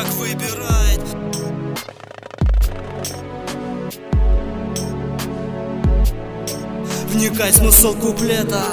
как выбирает. Вникай в смысл куплета.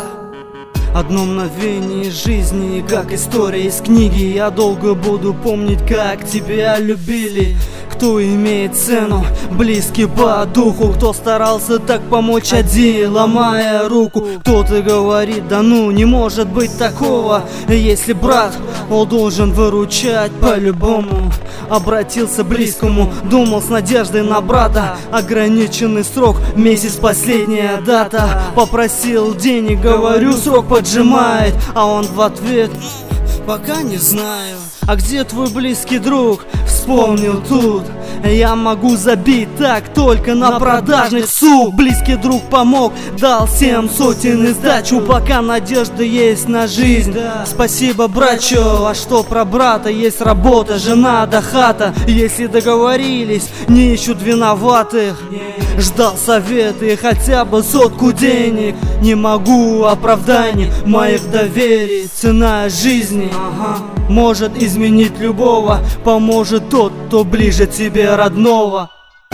Одно мгновение жизни, как история из книги. Я долго буду помнить, как тебя любили. Кто имеет цену, близкий по духу. Кто старался так помочь один, ломая руку. Кто-то говорит, да ну, не может быть такого. Если брат, он должен выручать по-любому. Обратился к близкому, думал с надеждой на брата. Ограниченный срок, месяц, последняя дата. Попросил денег, говорю, срок поджимает. А он в ответ, пока не знаю. а где твой близкий друг? Вспомнил тут. Я могу забить так только на продажных сук. Близкий друг помог, дал 7 сотен и сдачу. Пока надежда есть на жизнь. Спасибо, братчо. А что про брата? Есть работа, жена да хата. Если договорились, не ищут виноватых. Ждал советы, хотя бы 100 денег. Не могу оправданий моих доверий. Цена жизни может изменить любого. Поможет тот, кто ближе тебе родного.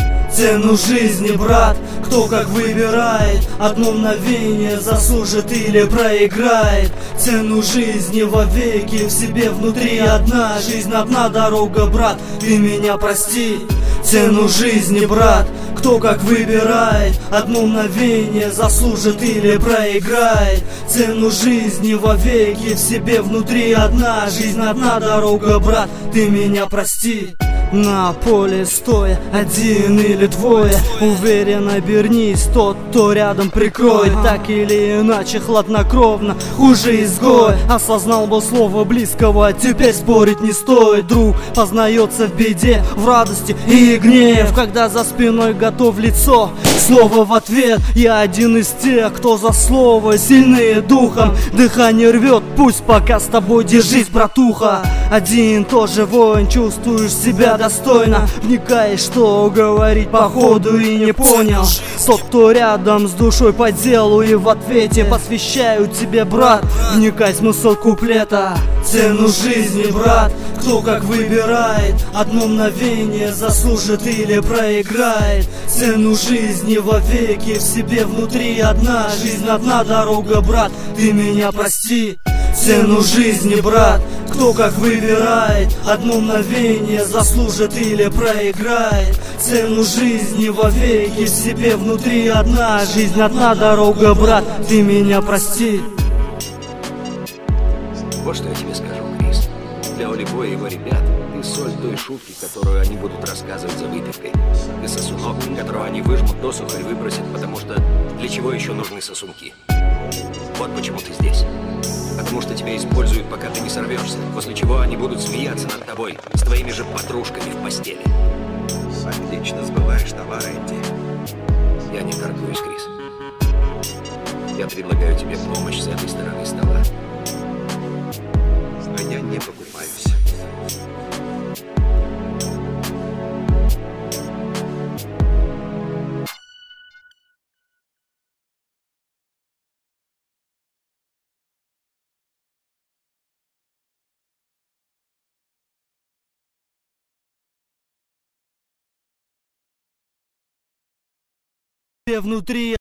Цену жизни, брат, кто как выбирает. Одно мгновение заслужит или проиграет. Цену жизни вовеки в себе внутри одна. Жизнь одна дорога, брат, ты меня прости. Цену жизни, брат, кто как выбирает. Одно мгновение заслужит или проиграет. Цену жизни вовеки в себе внутри одна. Жизнь одна дорога, брат, ты меня прости. На поле стоя, один или двое, уверенно обернись, тот, кто рядом прикроет. Так или иначе, хладнокровно, хуже изгоя. Осознал бы слово близкого, теперь спорить не стоит. Друг познается в беде, в радости и гнев. Когда за спиной готов лицо, слово в ответ. Я один из тех, кто за слово, сильные духом. Дыхание рвет, пусть пока с тобой держись, братуха. Один тоже воин, чувствуешь себя достойно. Вникаешь, что говорить походу и не понял. Тот, кто рядом с душой по делу и в ответе. Посвящаю тебе, брат, вникай в смысл куплета. Цену жизни, брат, кто как выбирает. Одно мгновение заслужит или проиграет. Цену жизни вовеки в себе внутри одна. Жизнь одна дорога, брат, ты меня прости. Цену жизни, брат, кто как выбирает. Одно мгновение заслужит или проиграет. Цену жизни вовеки в себе внутри одна. Жизнь одна дорога, брат, ты меня прости. Вот что я тебе скажу, Крис. Для Олибоя и его ребят ты соль той шутки, которую они будут рассказывать за выпивкой. Ты сосунок, которого они выжмут досуха и выбросят, потому что для чего еще нужны сосунки? Вот почему ты здесь. Потому что тебя используют, пока ты не сорвешься. После чего они будут смеяться над тобой, с твоими же подружками в постели. Отлично сбываешь товар, Энди. Я не торгуюсь, Крис. Я предлагаю тебе помощь с этой стороны стола. А я не покупаюсь. Внутри